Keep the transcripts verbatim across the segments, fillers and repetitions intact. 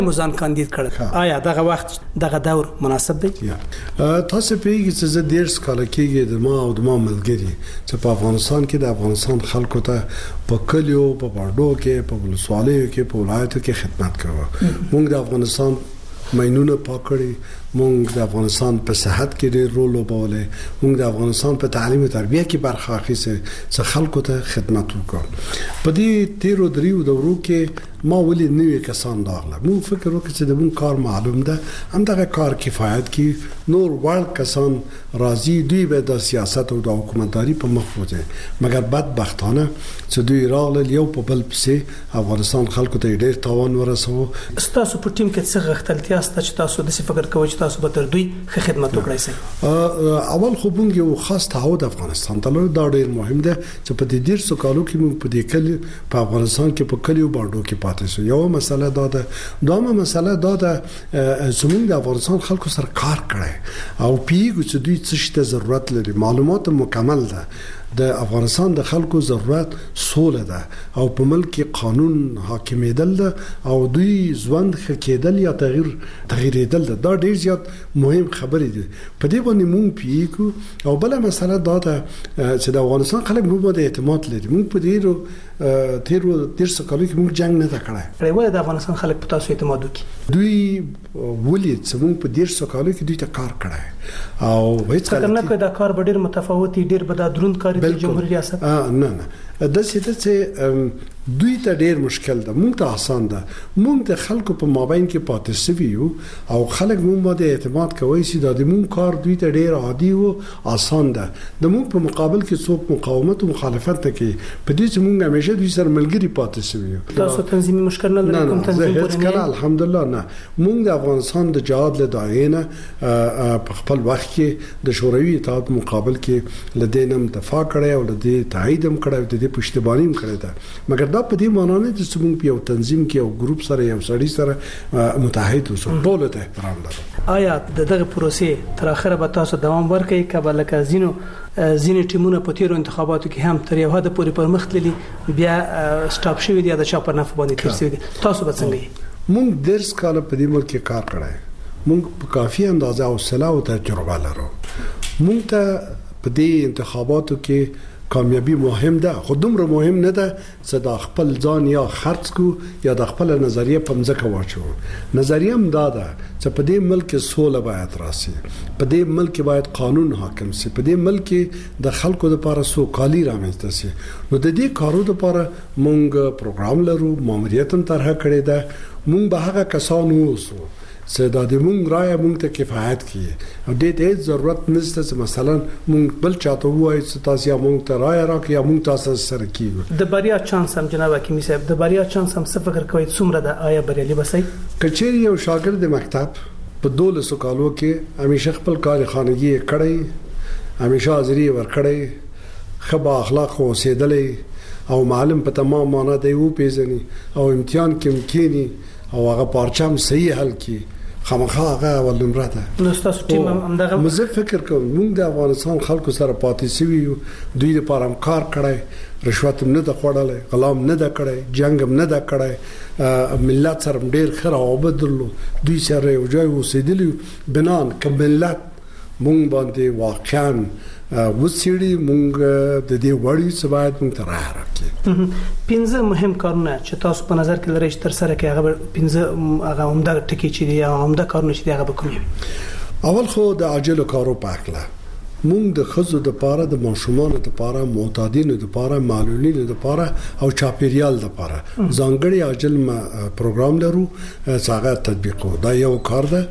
مزان کاندید کړ. آیا دغه وخت دغه دور مناسب دی؟ تاسو پیږي چې زه ډیر کال کېږي د ما او د ما ملګری چې په افغانستان کې د افغانستان خلکو ته په کلیو په باډو کې په ولسوالیو کې په ولایتو کې خدمت کوو. موږ د افغانستان ماینونه پاکړي، موږ د افغانستان په صحت کې ډېر رول وبولې، موږ د افغانستان په تعلیم او تربیه کې برخه اخیسته چې خلکو ته خدمت وکړو. په دې تیرو دریو دورو کې ما ولې نوې کسان راغله. موږ فکر وکړ چې د موږ کار معلوم ده، همدغه کار کفایت کی نور وړ کسان راځي، دوی به د سیاست او د حکومتداري په مخ وځي. مګر بدبختانه چې دوی راغله یو په بل پسې افغانستان خلکو ته ډېر تاوان ورسوه. تاسو په ټیم کې څه غوښتلتیا ست چې تاسو د څه فکر کوئ چې تاسو به تر دوی ښه خدمت وکړئ؟ اول خو موږ یو خاص تعهد افغانستان ته لرو، دا ډېر مهم ده چې په دې ډېر څو کالو کې موږ په دې کلی په افغانستان کې په کلیو باندې کې پاتې شو. یو مسله دا ده، دومره مسله دا ده زموږ د افغانستان خلکو سره کار کړی او پیګو چې دوی څه شته ضرورت لري، معلومات مکمل ده. د افغانستان د خلکو ضرورت سوله ده او په ملک قانون حاکمیدل ده او دوی ژوند ښه کېدل یا تغییر تغییرېدل ده. دا ډېر زیات مهم خبرې دي. په دې باندې مونږ پیګو. او بل مسله دا ده چې د افغانستان خلک موږ باندې اعتماد لري. موږ په ډېرو تیرو تیرڅه کالو کې موږ جنگ نه تا کړی. ولې د افغانستان خلک په تاسو اعتماد وکړي؟ دوی ولې چې موږ په تیرڅه کالو کې دوی ته کار کړی او هیڅ کله نه کوي دا کار به ډېر متفاوت ډېر به دا دروند کار د جمهوریت ریاست. نه نه د څه چې دوی ته ډېر مشکل ده، موږ ته آسان ده. موږ د خلکو په مابین کې پاتې شوي یو او خلک موږ باندې اعتماد کوي چې دا د موږ کار دوی ته ډېر عادي او آسان ده. د موږ په مقابل کې څوک مقاومت او مخالفت کوي، په دې چې موږ همیشه دوی سره ملګری پاتې شوي یو. تاسو تنظیمي مشکل نه لرئ؟ کوم تنظیم پورې نه؟ الحمدلله نه. موږ د افغانستان د جهاد له داعینه په خپل وخت کې د شوروي اتحاد مقابل کې لدینم دفاع کړی او لدې تایید هم کړی او د دې پښتیبانی هم کړی ده. مګر دا په دې معنی نه چې موږ په یو تنظیم کې او ګروپ سره یو سړی سره متحد اوسو. ټول ته احترام لرو. آیا د دغه پروسې تر اخره به تاسو دوام ورکړئ کبل کازینو ځینې ټیمونه په تیرو انتخاباتو کې هم تر یو حد پورې پر مخ تللي بیا سټاپ شوي دي د چا په نفع باندې تیر شوي دي؟ تاسو به څنګه یې؟ موږ درس کال په دې ملک کې کار کړی، موږ په کافي اندازه حوصله او تجربه لرو. موږ ته په دې انتخاباتو کې کامیابی مهم ده، خو دومره مهم نه ده چې د خپل ځان یا خرڅ کو یا د خپل نظریه په مځکه واچو. نظریه هم دا ده چې په دې ملک سوله باید راسي، په دې ملک باید قانون حاکم شي، په دې ملک د خلکو لپاره سوکالي رامنځته شي. نو د دې کارو لپاره موږ پروګرام لرو، ماموریت هم طرح کړی ده. موږ به هغه کسان اوسو چې دا د مونږ رائے مونږ ته کفایت کوي او د دې ضرورت نشته چې مثلا مونږ بل چاته وایي چې تاسو یا مونږ ته رائے راکړئ یا مونږ تاسو سره کیږو. د بریا چانس هم جناب حکیمی صاحب، د بریا چانس هم څه فکر کوي څومره ده؟ آیا بریالي بسای؟ کچېری یو شاګرد د مکتب په دولسو کالو کې همیشه خپل کار خانگی کړی، همیشه حاضری ورکړی، خبا اخلاق اوسېدلې او معلم په تمام معنا دی و پیژني او امتحان کې ممکني او هغه پارچام صحیح حل کی خامخا هغه ول نمبر ده. نو تاسو ټیم هم دغه مزه فکر کوم موږ د افغانستان خلکو سره پاتې سوي یو، دوی لپاره هم کار کړی، رشوت هم نه د خوړلې، غلام نه د کړی، جنگ هم نه د کړی، ملت سره ډیر خره او بدلو، دوی سره یو ځای اوسېدلی بنان ک ملت مونږ باندې واقعا وسیړي. مونږ د دې وړي څه باید مونږ ته راځي. پنځه مهم کارونه چې تاسو په نظر کې لرئ چې تر سره کې هغه پنځه هغه عمده ټکي چې دي یا عمده کارونه چې دي هغه به کوم وي؟ اول خو د عاجل کارو پاکله مونږ د خزو د پاره د ماشومان د پاره معتادینو د پاره معلولینو د پاره او چاپیریال د پاره ځانګړي عاجل پروګرام لرو چې هغه تطبیقو. دا یو کار ده.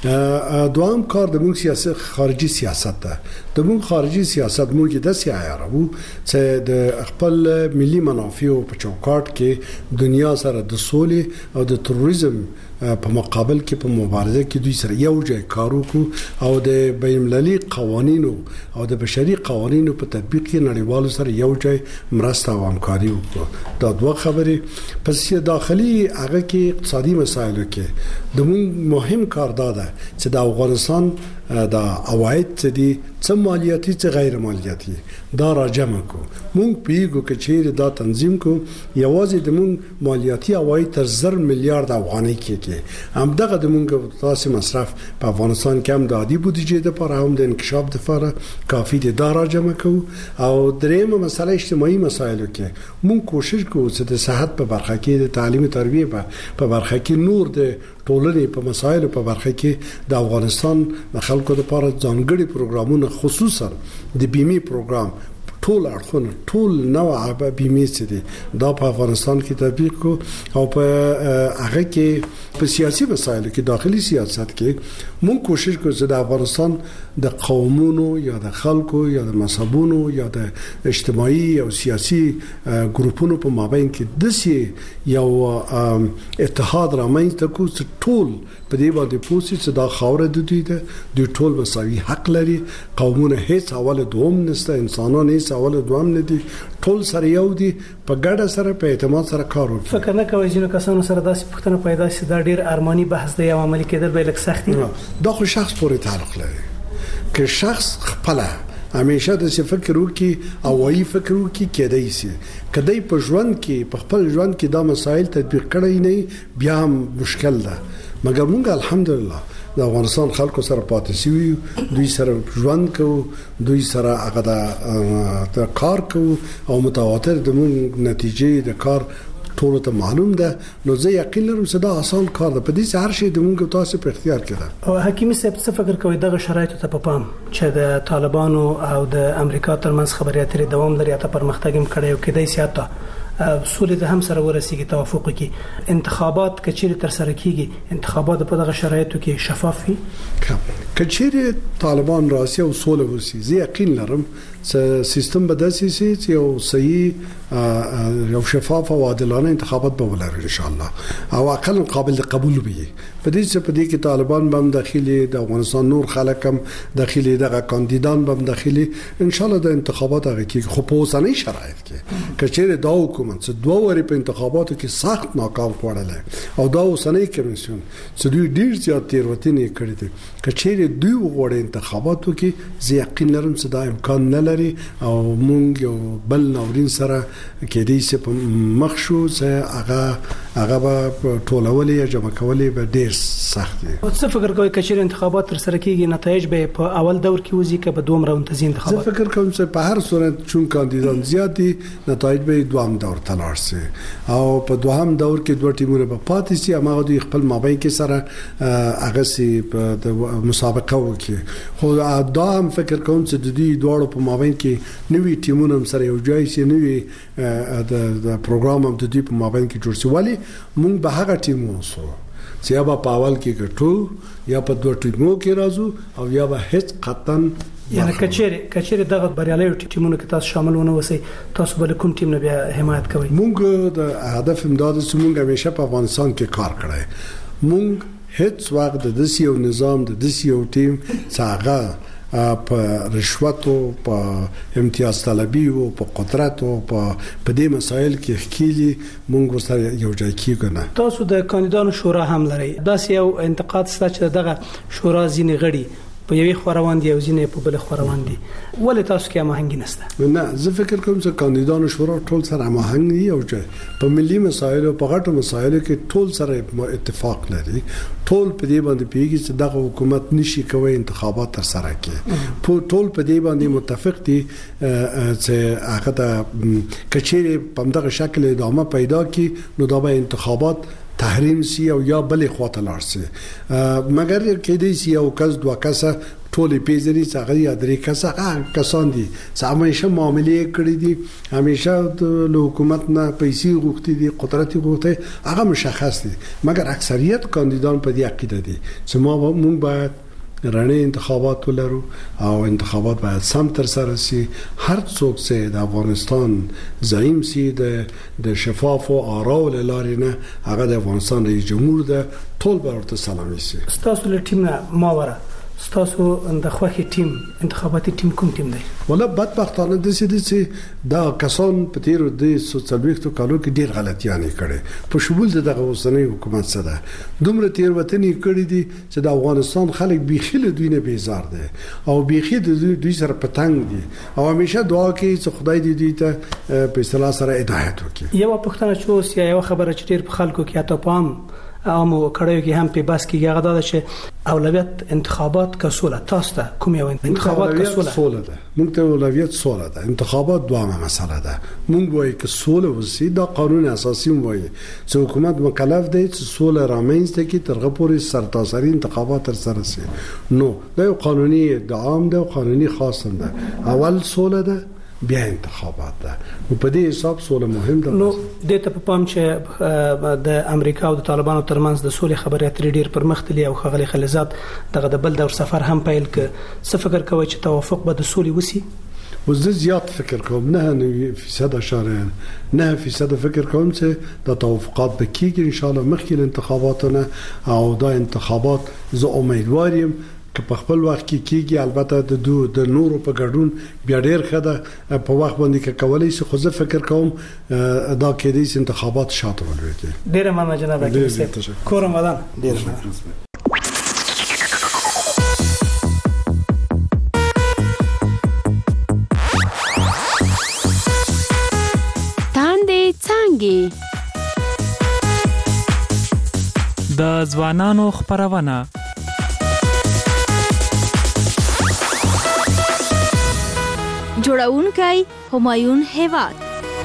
دوام کار د موږ سیاست خارجي سیاست ده. د موږ خارجي سیاست موږ د سیاحو چې د خپل ملي منافع په چوکاټ کې دنیا سره د سولې او د تروریزم په مقابل کې په مبارزه کې دوی سره یو ځای کارو کو او د بین المللي قوانینو او د بشري قوانینو په تطبیق کې نړیوالو سره یو ځای مرسته او همکاري وکړو. دا دوه خبرې. پس داخلي هغه کې اقتصادي مسایلو کې د موږ مهم کار دا ده چې د افغانستان د عواید چې دي څه مالیاتي څه غیر مالیاتي دا راجمع کو مونږ پیګو کې چیرې دا تنظیم کو یوازې د مونږ مالیاتي عواید تر زر میلیارډ افغانۍ کېږي هم دغه د مونږ تاسو مصرف په افغانستان کې هم د عادي بودیجې لپاره هم د انکشاف لپاره کافي دي دا راجمع کو او درېمه مسله اجتماعي مسایلو کې مونږ کوشش کوو چې د صحت په برخه کې د تعلیم تربیه په برخه کې نور د ټولنې په مسایلو په برخه کې د افغانستان د خلکو لپاره ځانګړي پروګرامونه خصوصا د بیمې پروګرام ټول اړخونه ټول نوع بیمې چې دي دا په افغانستان کې تطبیق کو او په هغه کې په سیاسي مسایلو کې داخلي سیاست کې مونږ کوشش کوو چې د افغانستان د قومونو یا د خلکو یا د مذهبونو یا د اجتماعي او سیاسي ګروپونو په مابین کې د یو اتحاد رامنځته کو چې ټول په دې باندې پوسي چې دا خاوره د دوی ده دوی ټول مساوي حق لري قومونه هیڅ اول دوم نشته انسانان هیڅ اول دوم نه دي ټول سره یو دي په ګډه سره په اعتماد سره کار وکړي فکر نه کوي چې کسانو سره داسې پوښتنه پیدا شي دا ډیر ارماني بحث دی او عملي کېدل به لږ سخت دي دا خو شخص پورې تعلق لري که شخص خپل همیشه د فکر وکي او وايي فکر وکي کېدای شي کدی په ژوند کې په خپل ژوند کې دا مسایل تطبیق کړی نه بیا هم مشکل ده مګر موږ الحمدلله د افغانستان خلکو سره پاتې شوی دوی سره ژوند کوو دوی سره هغه د کار کوو او متواتر د موږ نتیجې د کار ټول ته معلوم ده نو زه یقین لرم چې دا آسان کار ده په دې هر شی د موږ تاسو په اختیار کې ده او حکیمي صاحب څه فکر کوي دغه شرایطو ته په پام چې د طالبانو او د امریکا ترمنځ خبرې اترې دوام لري ته پرمختګ هم کړی او کېدای شي ته سولې ته هم سره ورسیږي توافق کې انتخابات کچېرې تر سره کیږي انتخابات په دغه شرایطو کې شفاف وي کچېرې طالبان راسي او سولې وسی زه یقین لرم چې سیستم به داسې شي چې یو صحیح یو شفاف او عادلانه انتخابات به ولري ان شاء الله او اقل قابل قبول وي په دې چې په دې کې طالبان به هم داخلي د افغانستان نور خلک هم داخلي دغه کاندیدان به هم داخلي ان شاء الله د انتخابات هغه کې خو په اوسنۍ شرایط کې کچېرې دا حکومت چې دوه وری په انتخاباتو کې سخت ناکام کړل او دا اوسنۍ کمیسیون چې دوی ډیر زیات تیروتنې کړې دي کچېرې دوی وغوړي انتخاباتو کې زه یقین لرم چې دا امکان نه لري او مونږ یو بل ناورین سره کې دې چې په مخ شو چې هغه هغه به ټولولې یا جمع کولې به ډیر سخت دي او څه فکر کوي کچېرې انتخابات تر سره کیږي نتایج به په اول دور کې وځي که به دوم راوند تزین انتخابات زه فکر کوم چې په هر صورت چون کاندیدان زیات دي نتایج به دوام دور تلار سي او په دوهم دور کې دوه ټیمونه په پاتې سي هغه دوی خپل مابین کې سره هغه سي په مسابقه وکړي خو دا هم فکر کوم چې د دې دوه په مابین کې نوې ټیمونه سره یو ځای سي نوې د پروګرام هم د دې په مابین کې جوړ سي ولی مونږ به هغه ټیم وسو چې یا په اول کې ګټو یا په دوه ټیمو کې راځو او یا به هیڅ قطن یعنی کچېره کچېره دغه بریالي ټیمونو کې تاسو شامل ونه وسی تاسو بل کوم ټیم نه بیا حمایت کوي مونږ د هدف امداد چې مونږ همیشه په افغانستان کې کار کړی مونږ هیڅ وخت د دسي او نظام د دسي او ټیم څنګه په رشوت او په امتیاز طلبي او په قدرت او په دې مسایل کې خکېلي مونږ سره یو ځای کېږو نه تاسو د کاندیدانو شورا هم لري دا یو انتقاد ستاسو چې دغه شورا ځینې غړي په یوې خوروان دي او ځینې په بل خوروان دي ولې تاسو کې مهنګي نشته نه زه فکر کوم چې کاندیدانو شورا ټول سره مهنګ دي او په ملي مسایلو په غټو مسایلو کې ټول سره اتفاق لري ټول په دې باندې پیږي چې دغه حکومت نشي کوي انتخابات تر سره کړي ټول په دې باندې متفق دي چې هغه د کچېرې په دغه شکل ادامه پیدا کړي نو دا به انتخابات تحریم سی او یا بلې خواته لاړ سي مګر کې دې سی او کس دوه کسه ټولې پیژنې څنګه یا درې کسه کسان دي چې همیشه معاملې کړې دي همیشه د حکومت نه پیسې غوښتي دي قدرت غوښتي هغه مشخص دي مګر اکثریت کاندیدان په دې عقیده دي چې ما مونږ باید رڼې انتخابات ولرو او انتخابات باید سم تر سره سي هر څوک چې د افغانستان زعیم سي د شفاف او آراو لارې نه هغه د افغانستان رئیس جمهور ده ټول ورته سلام سي تاسو له ټیم نه ماوره ستاسو د خوخي ټیم انتخاباتي ټیم کوم ټیم دی؟ ولا بدبختانه د سې د سې دا کسان په تیرو د سوسیالېستو کالو کې ډېر غلطیانه کړي په شمول دغه اوسنۍ حکومت سره دومره تیروتنې کړې دي چې د افغانستان خلک بیخي له دوی نه بیزار دي او بیخي د دوی سره پتنګ دي او همیشه دعا کوي چې خدای دې دوی ته په اصطلاح سره هدایت وکړي. یو پښتنه چې یو خبره چې ډېر په خلکو کې اته پام عامو کړیو کې هم په بس کې هغه دا چې اولویت انتخابات کسوله تاسو ته کوم یو انتخابات کسوله سوله ده موږ ته اولویت سوله ده انتخابات دوامه مسله ده موږ وایي چې سوله وسی دا قانون اساسي وایي چې حکومت مکلف دی چې سوله رامنځته کړي ترغه پورې سرتاسري انتخابات تر سره شي نو دا یو قانوني دعام ده او قانوني خاص ده اول سوله ده بیا انتخابات ده نو په دې حساب سوله مهم ده. نو د ته په پام چې د امریکا او د طالبانو ترمنځ د سولې خبرې اترې ډېر پرمختللي او خغلی خلیزات دغه د بل دور سفر هم پیل ک څه فکر کوي چې توافق به د سولې وسی؟ وزه زیات فکر کوم نه فیصد اشاره نه فیصد فکر کوم چې د توافقات به کیږي ان شاء الله مخکې انتخاباتونه او دا انتخابات زه امیدوارم که په خپل وخت کې کیږي البته د دو د نورو په ګډون بیا ډیر خده په وخت باندې کې کولای شي خو زه فکر کوم دا کې د انتخابات شاته ولري. ډیر مننه جناب اکبر کورم ودان ډیر مننه. تاندې څانګې د ځوانانو خبرونه جوړونکی همایون هیواد.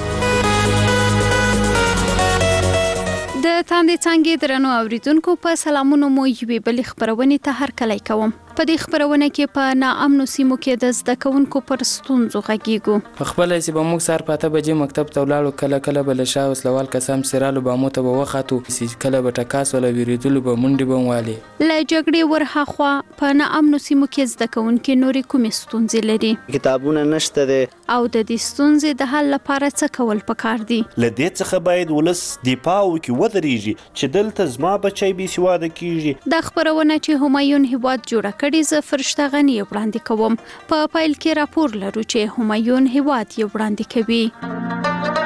د تاندې څانګې درنو اوریدونکو په سلامونو مو یوې بلې خبرونې ته هرکلی کوم. په دې خبرونه کې په ناامنو سیمو کې د زده کوونکو پر ستونزو غږیږو. په خپل چې به موږ سار پاته بجې مکتب ته ولاړو کله کله به له شا وسلوال کسام سرالو به مو ته به وخاتو چې کله به ټکاس ولا ویریدلو به منډې به والي. له جګړې ورهاخوا په ناامنو سیمو کې زده کوونکي نورې کومې ستونزې لري؟ کتابونه نشته دي او د دې ستونزې د حل لپاره څه کول پکار دي؟ له دې څخه باید ولس دفاع وکړي ودرېږي چې دلته زما بچی بې سواده کیږي. دا خبرونه چې همایون هیواد جوړه کړې زه فرشته غني وړاندې کوم. په فایل کې راپور لرو چې همایون هیواد یې وړاندې کوي.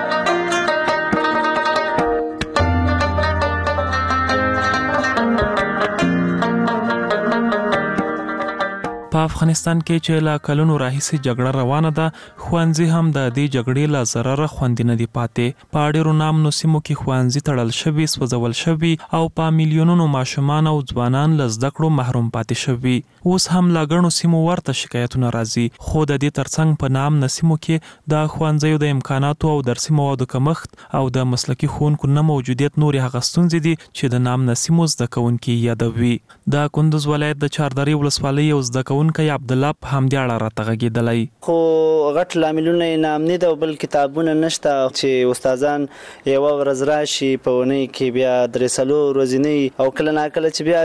په افغانستان کې چې لا کلونو راهیسې جګړه روانه ده خوانځي هم د دې جګړې لا ضرر خوندې نه دی پاتې. په ډېرو نامنو سیمو کې خوانځي تړل شوي سوځول شوي او په میلیونونو ماشومان او ځوانان له زده کړو محروم پاتې شوي. اوس هم لا ګڼو سیمو ورته شکایتونه راځي خو د دې ترڅنګ په نامنو سیمو کې د خوانځیو د امکاناتو او درسي موادو کمښت او د مسلکي ښوونکو نه موجودیت نورې هغه ستونزې دي چې د نامنو سیمو زده کوونکي یادوي. د کندوز ولایت د چاردرې ولسوالۍ یو زده کوونکی عبد الله په همدې اړه راته غږېدلی. خو غټ لاملونه یې نامني ده او بل کتابونه نشته چې استادان یوه ورځ راشي په اونۍ کې بیا درې څلور ورځې او کله ناکله چې بیا